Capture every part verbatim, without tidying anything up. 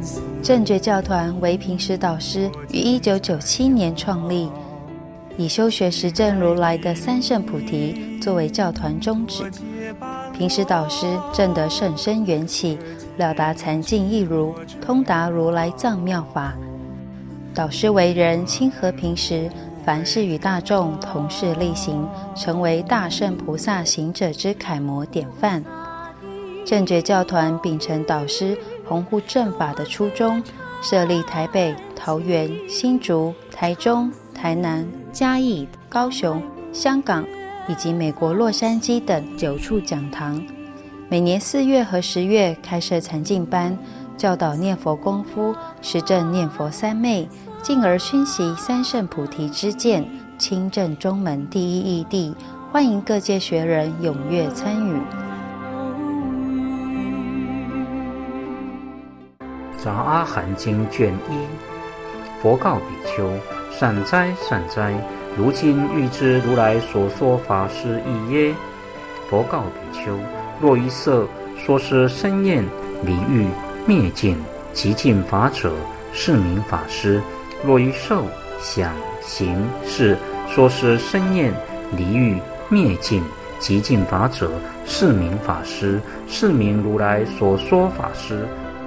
正觉教团为平时导师于一九九七年创立，以修学实证如来的三圣菩提作为教团宗旨。平时导师证得甚深缘起，了达禅境义如，通达如来藏妙法。导师为人亲和平时，凡事与大众同事力行，成为大圣菩萨行者之楷模典范。正觉教团秉承导师弘护正法的初衷，设立台北、桃园、新竹、台中、台南、嘉义、高雄、香港以及美国洛杉矶等九处讲堂。每年四月和十月开设禅净班，教导念佛功夫，实证念佛三昧，进而熏习三圣菩提之见，亲证中门第一义谛，欢迎各界学人踊跃参与。 杂阿含经卷一，佛告比丘：善哉善哉，如今欲知如来所说法是义耶？佛告比丘：若一色说是生厌离欲灭尽极尽法者，是名法师；若一受想行识说是生厌离欲灭尽极尽法者，是名法师，是名如来所说法师。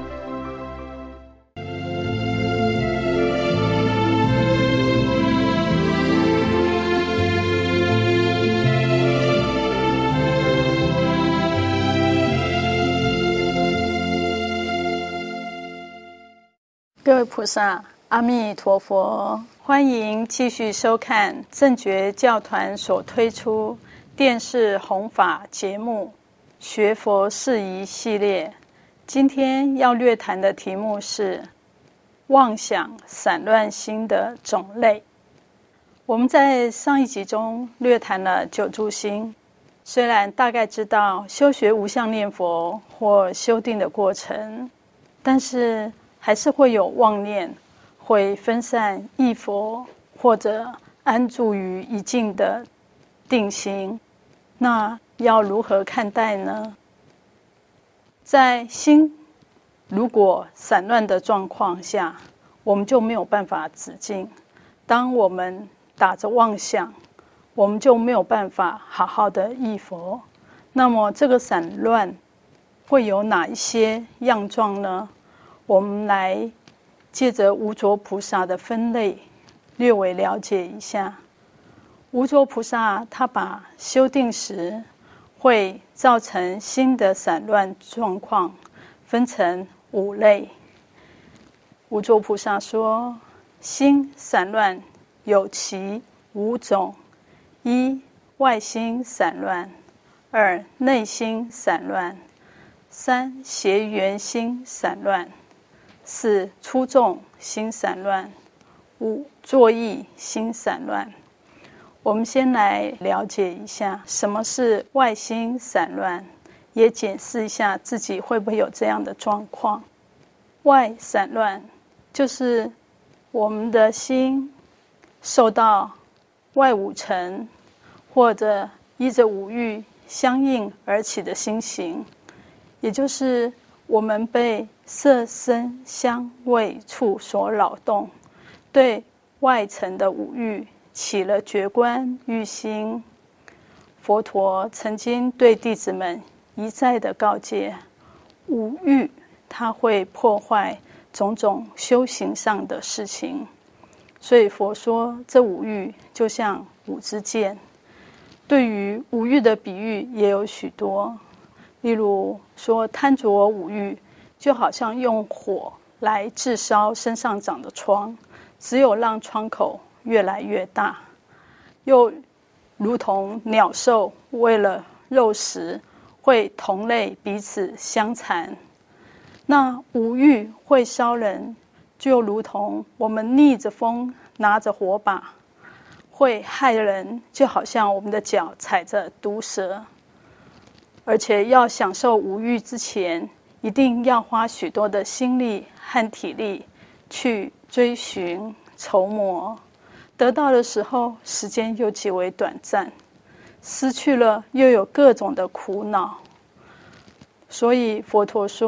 各位菩萨，阿弥陀佛！欢迎继续收看正觉教团所推出电视弘法节目《学佛事宜》系列。今天要略谈的题目是妄想散乱心的种类。我们在上一集中略谈了九住心，虽然大概知道修学无相念佛或修定的过程，但是还是会有妄念，会分散忆佛，或者安住于一境的定心。那要如何看待呢？在心如果散乱的状况下，我们就没有办法止境。当我们打着妄想，我们就没有办法好好的忆佛。那么这个散乱会有哪一些样状呢？我们来借着无着菩萨的分类略微了解一下。无着菩萨他把修定时会造成心的散乱状况分成五类。无着菩萨说，心散乱有其五种：一、外心散乱；二、内心散乱；三、邪缘心散乱；四、粗重心散乱；五、作意心散乱。我们先来了解一下什么是外心散乱，也检视一下自己会不会有这样的状况。外散乱就是我们的心受到外五尘或者依着五欲相应而起的心行，也就是我们被色声香味触所扰动，对外层的五欲起了觉观欲心。佛陀曾经对弟子们一再的告诫，五欲它会破坏种种修行上的事情，所以佛说这五欲就像五支箭。对于五欲的比喻也有许多，例如说贪着五欲就好像用火来炙烧身上长的疮，只有让疮口越来越大。又如同鸟兽为了肉食会同类彼此相残，那五欲会烧人，就如同我们逆着风拿着火把会害人，就好像我们的脚踩着毒蛇。而且要享受五欲之前，一定要花许多的心力和体力去追寻筹谋，得到的时候时间又极为短暂，失去了又有各种的苦恼。所以佛陀说，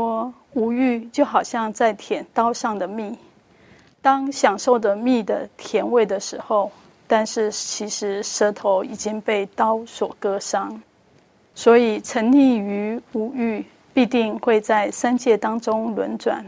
五欲就好像在舔刀上的蜜，当享受的蜜的甜味的时候，但是其实舌头已经被刀所割伤。所以沉溺于五欲，必定会在三界当中轮转。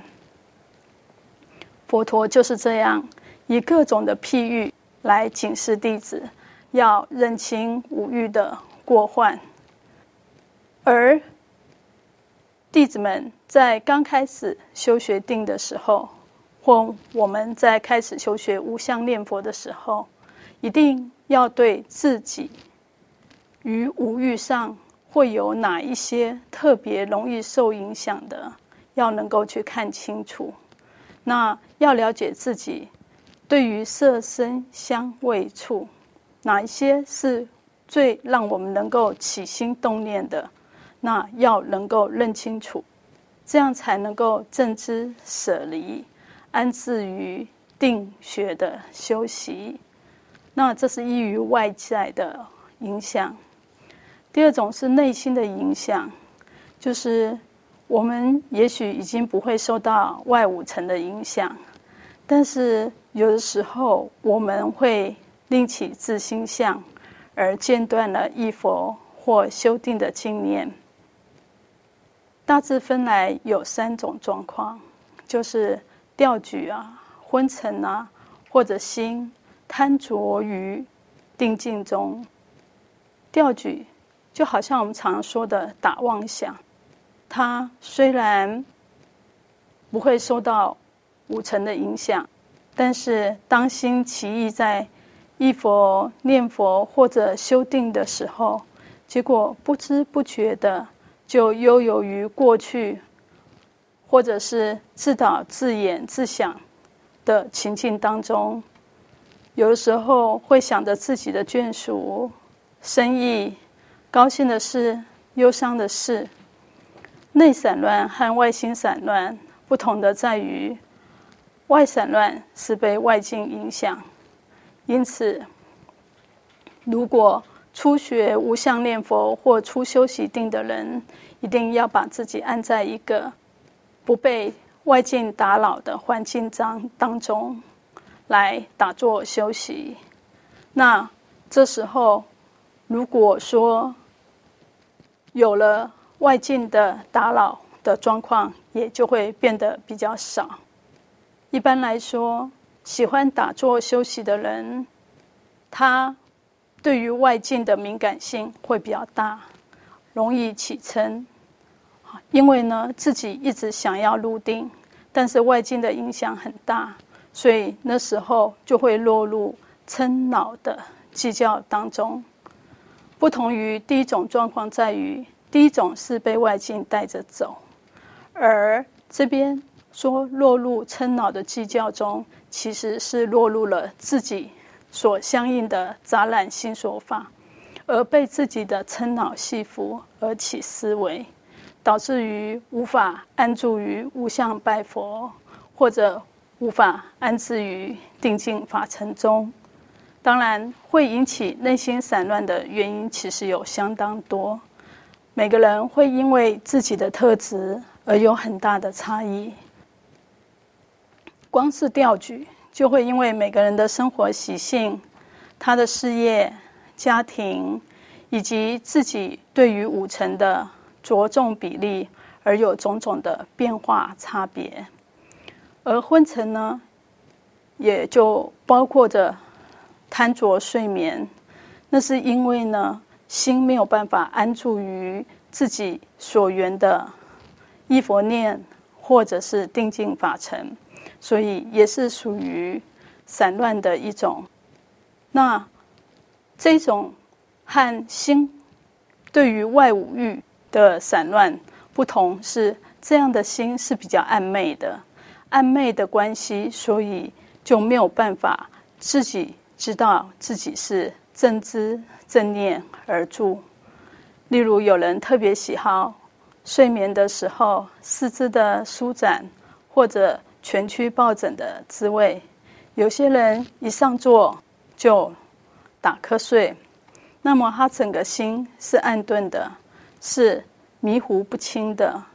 佛陀就是这样以各种的譬喻来警示弟子，要认清五欲的过患。而弟子们在刚开始修学定的时候，或我们在开始修学无相念佛的时候，一定要对自己于五欲上会有哪一些特别容易受影响的，要能够去看清楚。那要了解自己对于色声香味触哪一些是最让我们能够起心动念的，那要能够认清楚，这样才能够正知舍离，安置于定学的修习。那这是依于外在的影响。第二种是内心的影响，就是我们也许已经不会受到外五尘的影响，但是有的时候我们会另起自心相，而间断了忆佛或修定的经念。大致分来有三种状况，就是掉举啊、昏沉啊，或者心贪着于定境中。掉举就好像我们常说的打妄想，它虽然不会受到五尘的影响，但是当心起意在忆佛、念佛或者修定的时候，结果不知不觉的就悠游于过去，或者是自导自演自想的情境当中。有的时候会想着自己的眷属、生意、高兴的事、忧伤的事。内散乱和外心散乱不同的在于，外散乱是被外境影响，因此如果初学无相念佛或初修习定的人，一定要把自己安在一个不被外境打扰的环境当中来打坐修习。那这时候如果说有了外境的打扰的状况，也就会变得比较少。一般来说，喜欢打坐休息的人，他对于外境的敏感性会比较大，容易起嗔。因为呢，自己一直想要入定，但是外境的影响很大，所以那时候就会落入嗔恼的计较当中。不同于第一种状况在于，第一种是被外境带着走，而这边说落入嗔恼的计较中，其实是落入了自己所相应的杂染心所法，而被自己的嗔恼系缚而起思维，导致于无法安住于无相拜佛，或者无法安置于定境法尘中。当然会引起内心散乱的原因其实有相当多，每个人会因为自己的特质而有很大的差异。光是调举就会因为每个人的生活习性、他的事业、家庭以及自己对于五尘的着重比例而有种种的变化差别。而昏沉呢，也就包括着贪着睡眠，那是因为呢心没有办法安住于自己所缘的忆佛念或者是定境法尘，所以也是属于散乱的一种。那这种和心对于外五欲的散乱不同，是这样的心是比较暧昧的，暧昧的关系，所以就没有办法自己知道自己是正知正念而住。例如有人特别喜好睡眠的时候四肢的舒展，或者蜷曲抱枕的滋味，有些人一上座就打瞌睡，那么他整个心是暗钝的，是迷糊不清的。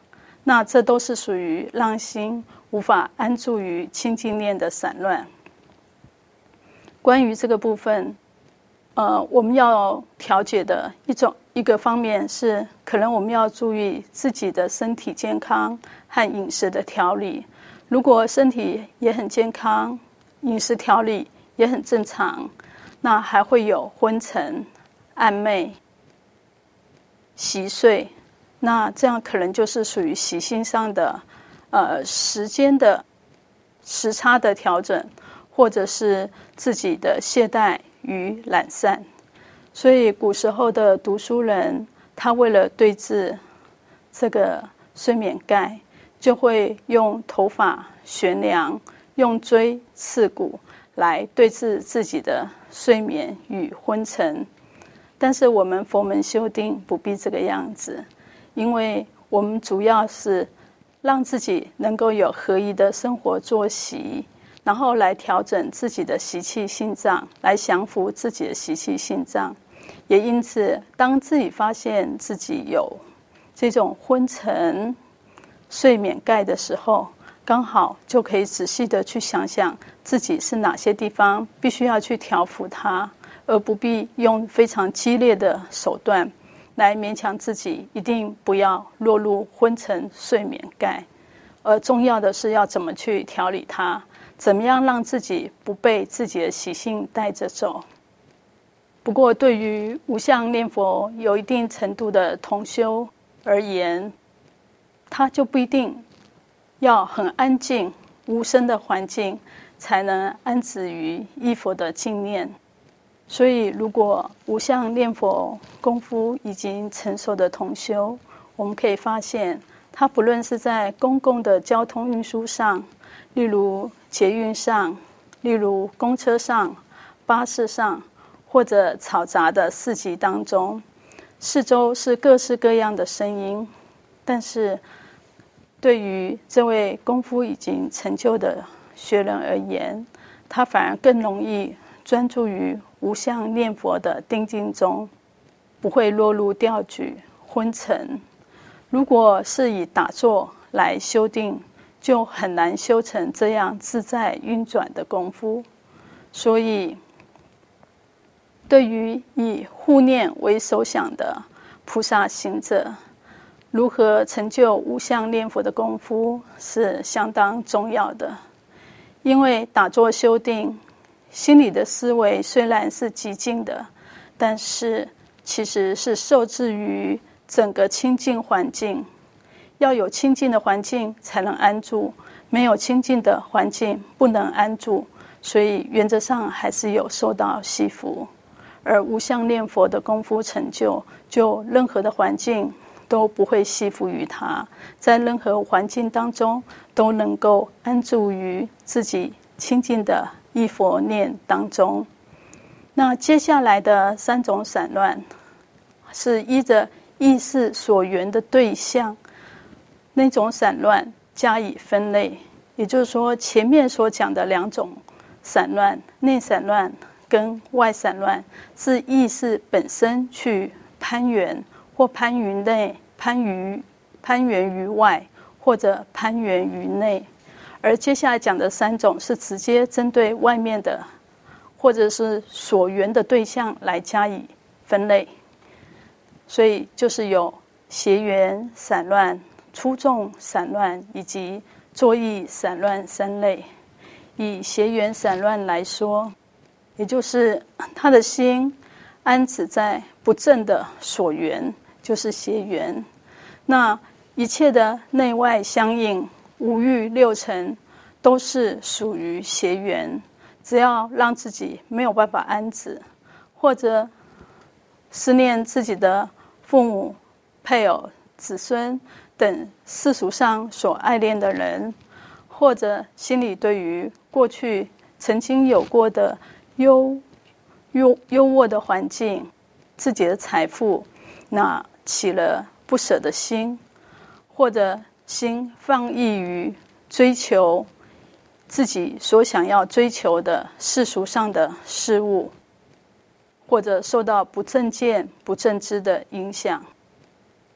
那这都是属于让心无法安住于清净念的散乱。关于这个部分，呃，我们要调节的一种一个方面是，可能我们要注意自己的身体健康和饮食的调理。如果身体也很健康，饮食调理也很正常，那还会有昏沉、暗昧、习睡，那这样可能就是属于习性上的呃时间的时差的调整，或者是自己的懈怠与懒散。所以古时候的读书人，他为了对治这个睡眠盖，就会用头发悬梁，用锥刺骨来对治自己的睡眠与昏沉。但是我们佛门修定不必这个样子，因为我们主要是让自己能够有合宜的生活作息，然后来调整自己的习气性障，来降服自己的习气性障。也因此，当自己发现自己有这种昏沉睡眠盖的时候，刚好就可以仔细的去想想自己是哪些地方必须要去调伏它，而不必用非常激烈的手段来勉强自己一定不要落入昏沉睡眠盖。而重要的是要怎么去调理它，怎么样让自己不被自己的习性带着走。不过对于无相念佛有一定程度的同修而言，他就不一定要很安静无声的环境才能安止于依佛的净念。所以如果无相念佛功夫已经成熟的同修，我们可以发现他不论是在公共的交通运输上，例如捷运上，例如公车上、巴士上，或者嘈杂的市集当中，四周是各式各样的声音，但是对于这位功夫已经成就的学人而言，他反而更容易专注于无相念佛的定境中，不会落入掉举昏沉。如果是以打坐来修定，就很难修成这样自在运转的功夫。所以对于以护念为首想的菩萨行者，如何成就无相念佛的功夫是相当重要的。因为打坐修定，心理的思维虽然是极静的，但是其实是受制于整个清净环境。要有清净的环境才能安住，没有清净的环境不能安住，所以原则上还是有受到系缚。而无相念佛的功夫成就，就任何的环境都不会系缚于他，在任何环境当中都能够安住于自己清净的忆佛念当中。那接下来的三种散乱，是依着意识所缘的对象那种散乱加以分类。也就是说，前面所讲的两种散乱，内散乱跟外散乱，是意识本身去攀缘，或攀于内，攀于攀缘于外，或者攀缘于内。而接下来讲的三种是直接针对外面的或者是所缘的对象来加以分类。所以就是有邪缘散乱、粗重散乱以及作意散乱三类。以邪缘散乱来说，也就是他的心安止在不正的所缘，就是邪缘。那一切的内外相应，五欲六尘都是属于邪缘。只要让自己没有办法安止，或者思念自己的父母、配偶、子孙等世俗上所爱恋的人，或者心里对于过去曾经有过的优优优渥的环境、自己的财富，那起了不舍的心，或者心放逸于追求自己所想要追求的世俗上的事物，或者受到不正见、不正知的影响，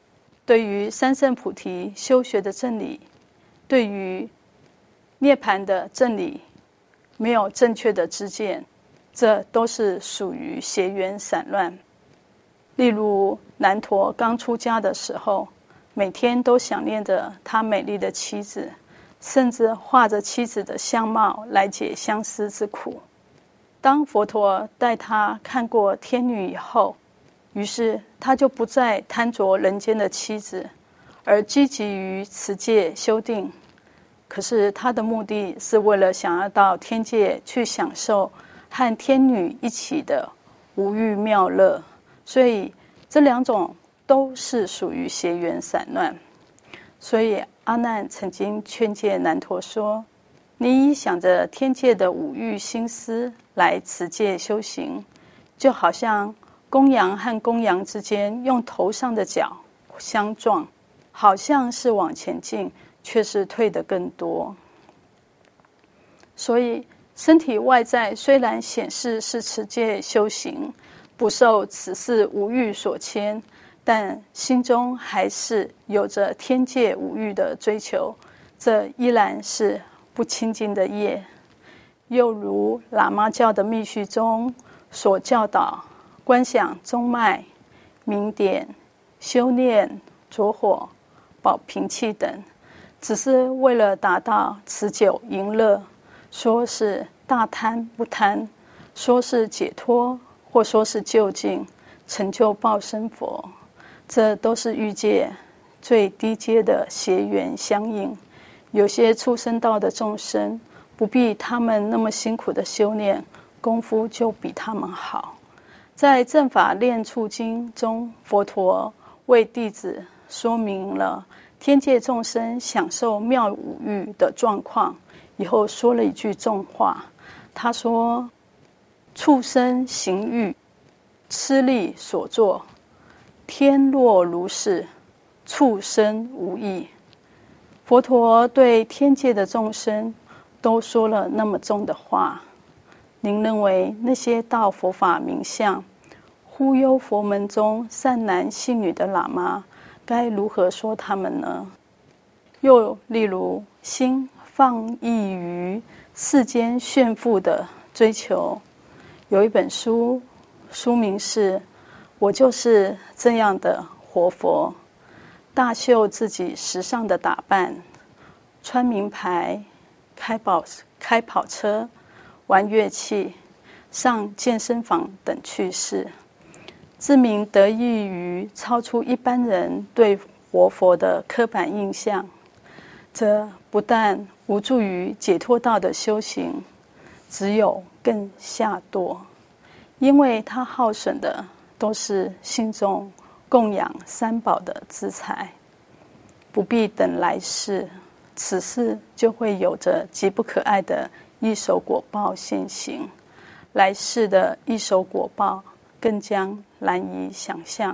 对于三圣菩提修学的正理，对于涅槃的正理没有正确的知见，这都是属于邪缘散乱。例如南陀刚出家的时候，每天都想念着他美丽的妻子，甚至画着妻子的相貌来解相思之苦。当佛陀带他看过天女以后，于是他就不再贪着人间的妻子，而积极于持戒修定。可是他的目的是为了想要到天界去享受和天女一起的无欲妙乐，所以这两种都是属于邪缘散乱。所以阿难曾经劝诫南陀说，你以想着天界的五欲心思来持戒修行，就好像公羊和公羊之间用头上的角相撞，好像是往前进，却是退得更多。所以身体外在虽然显示是持戒修行，不受此世五欲所牵，但心中还是有着天界五欲的追求，这依然是不清净的业。又如喇嘛教的密续中所教导，观想中脉、明点、修炼、着火、保平气等，只是为了达到持久淫乐，说是大贪不贪，说是解脱，或说是究竟成就报身佛，这都是欲界最低阶的邪缘相应。有些畜生道的众生，不必他们那么辛苦的修炼，功夫就比他们好。在《正法炼处经》中，佛陀为弟子说明了天界众生享受妙五欲的状况，以后说了一句重话，他说：畜生行欲，吃力所作，天若如是，畜生无益。佛陀对天界的众生都说了那么重的话，您认为那些到佛法名相、忽悠佛门中善男信女的喇嘛该如何说他们呢？又例如心放逸于世间炫富的追求，有一本书，书名是《我就是这样的活佛》，大秀自己时尚的打扮，穿名牌，开跑开跑车，玩乐器，上健身房等趣事，自鸣得意于超出一般人对活佛的刻板印象，这不但无助于解脱道的修行，只有更下堕，因为他耗损的都是心中供养三宝的资财，不必等来世，此世就会有着极不可爱的一手果报现行，来世的一手果报更将难以想象。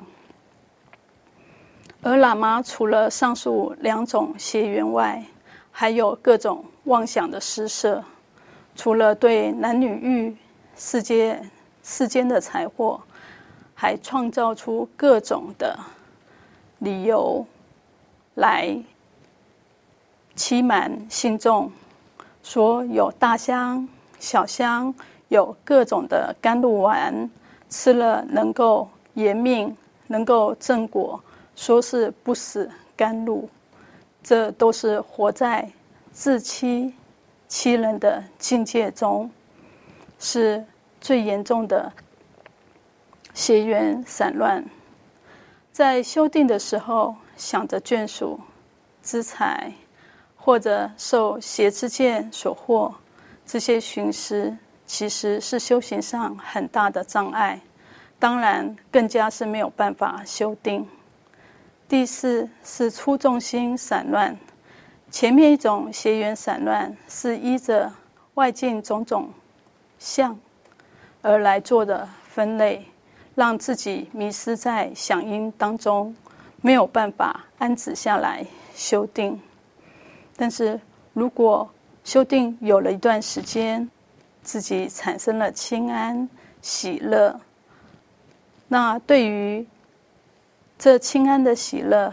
而喇嘛除了上述两种邪缘外，还有各种妄想的施设，除了对男女欲、世界世间的财货，还创造出各种的理由来欺瞒信众，说有大香、小香，有各种的甘露丸，吃了能够延命，能够正果，说是不死甘露，这都是活在自欺欺人的境界中，是最严重的邪缘散乱。在修订的时候，想着眷属、资财，或者受邪之见所惑，这些寻思其实是修行上很大的障碍，当然更加是没有办法修订。第四是粗重心散乱，前面一种邪缘散乱是依着外境种种相而来做的分类，让自己迷失在响应当中，没有办法安止下来修订。但是如果修订有了一段时间，自己产生了清安喜乐，那对于这清安的喜乐，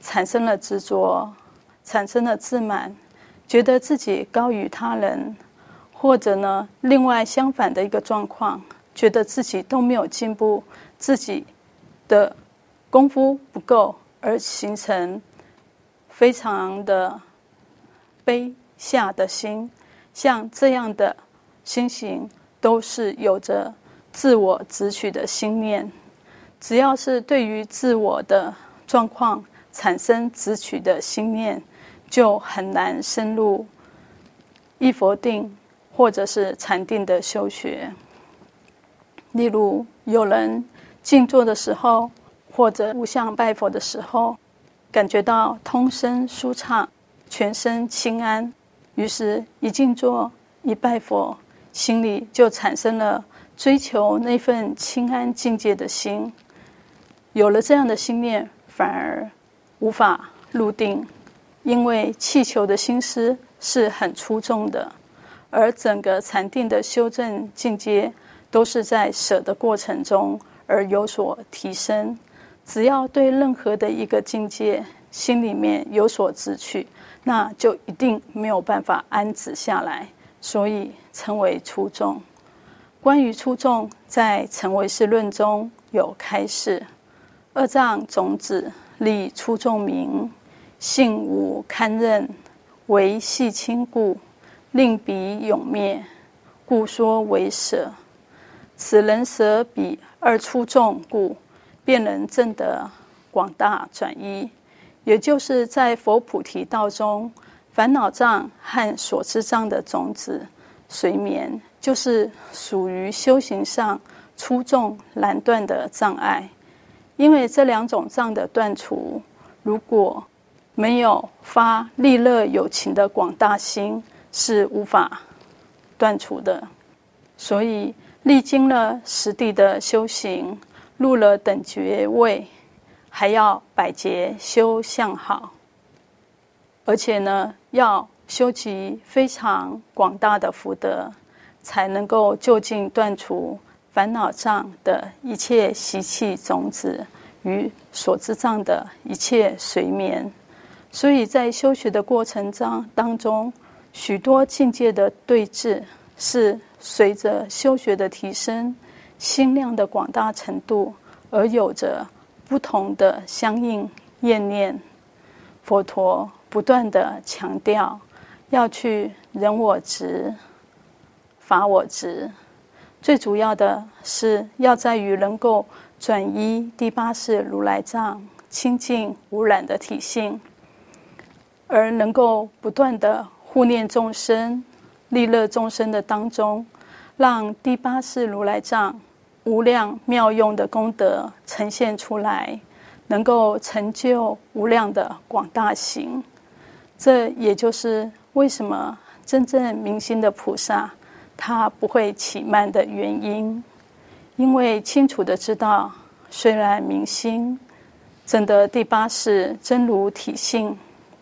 产生了执着，产生了自满，觉得自己高于他人，或者呢，另外相反的一个状况，觉得自己都没有进步，自己的功夫不够，而形成非常的卑下的心。像这样的心行，都是有着自我执取的心念。只要是对于自我的状况产生执取的心念，就很难深入一佛定或者是禅定的修学。例如有人静坐的时候，或者无相拜佛的时候，感觉到通身舒畅，全身轻安，于是一静坐一拜佛，心里就产生了追求那份轻安境界的心。有了这样的心念，反而无法入定，因为气求的心思是很粗重的，而整个禅定的修正境界都是在舍的过程中而有所提升。只要对任何的一个境界心里面有所执取，那就一定没有办法安止下来，所以称为粗重。关于粗重，在《成唯识论》中有开示：二障种子，立粗重名，性无堪任，为细轻故，令彼永灭，故说为舍。此人舍彼二粗重故，便能证得广大转依。也就是在佛菩提道中，烦恼障和所知障的种子随眠，就是属于修行上粗重难断的障碍。因为这两种障的断除，如果没有发利乐有情的广大心，是无法断除的。所以历经了实地的修行，入了等觉位，还要百劫修相好，而且呢，要修集非常广大的福德，才能够就近断除烦恼障的一切习气种子与所知障的一切随眠。所以在修学的过程当中，许多境界的对治是随着修学的提升，心量的广大程度而有着不同的相应验念。佛陀不断地强调要去人我执、法我执，最主要的是要在于能够转依第八识如来藏清净无染的体性，而能够不断地护念众生、利乐众生的当中，让第八识如来藏无量妙用的功德呈现出来，能够成就无量的广大行。这也就是为什么真正明心的菩萨他不会起慢的原因。因为清楚的知道，虽然明心证得第八识真如体性，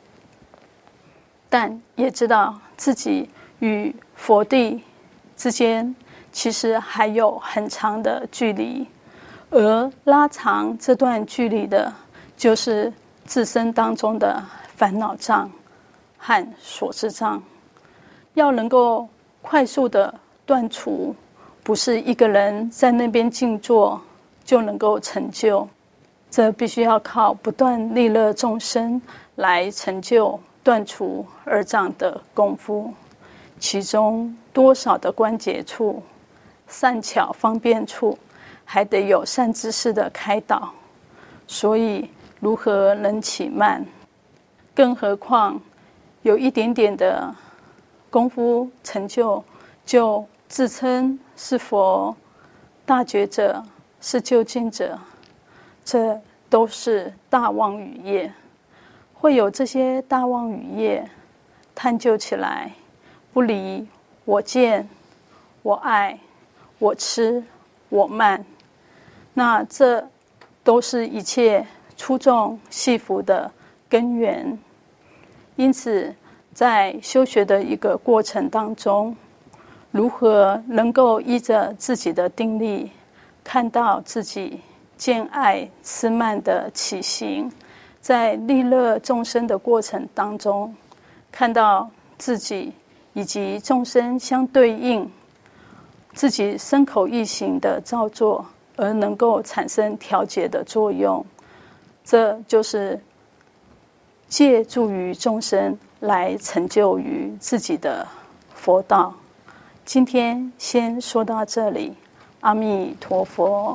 但也知道自己与佛地之间其实还有很长的距离，而拉长这段距离的就是自身当中的烦恼障和所知障。要能够快速的断除，不是一个人在那边静坐就能够成就，这必须要靠不断利乐众生来成就断除二障的功夫。其中多少的关节处、善巧方便处，还得有善知识的开导。所以如何能起慢？更何况有一点点的功夫成就，就自称是佛、大觉者、是究竟者，这都是大妄语业。会有这些大妄语业，探究起来，不离我见、我爱、我痴、我慢，那这都是一切粗重细浮的根源。因此在修学的一个过程当中，如何能够依着自己的定力，看到自己见爱痴慢的起行， 在利乐众生的过程当中，看到自己以及众生相对应，自己身口意行的造作，而能够产生调节的作用，这就是借助于众生来成就于自己的佛道。今天先说到这里，阿弥陀佛。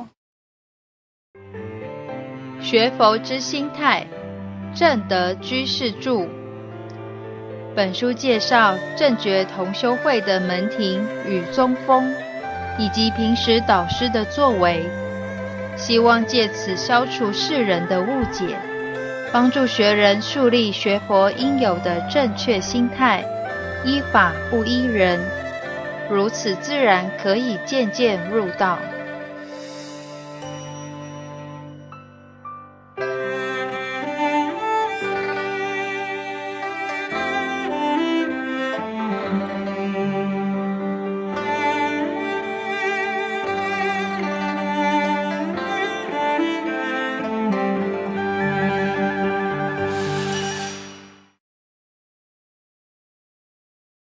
学佛之心态，正德居士著。本书介绍正觉同修会的门庭与宗风，以及平时导师的作为，希望借此消除世人的误解，帮助学人树立学佛应有的正确心态，依法不依人，如此自然可以渐渐入道。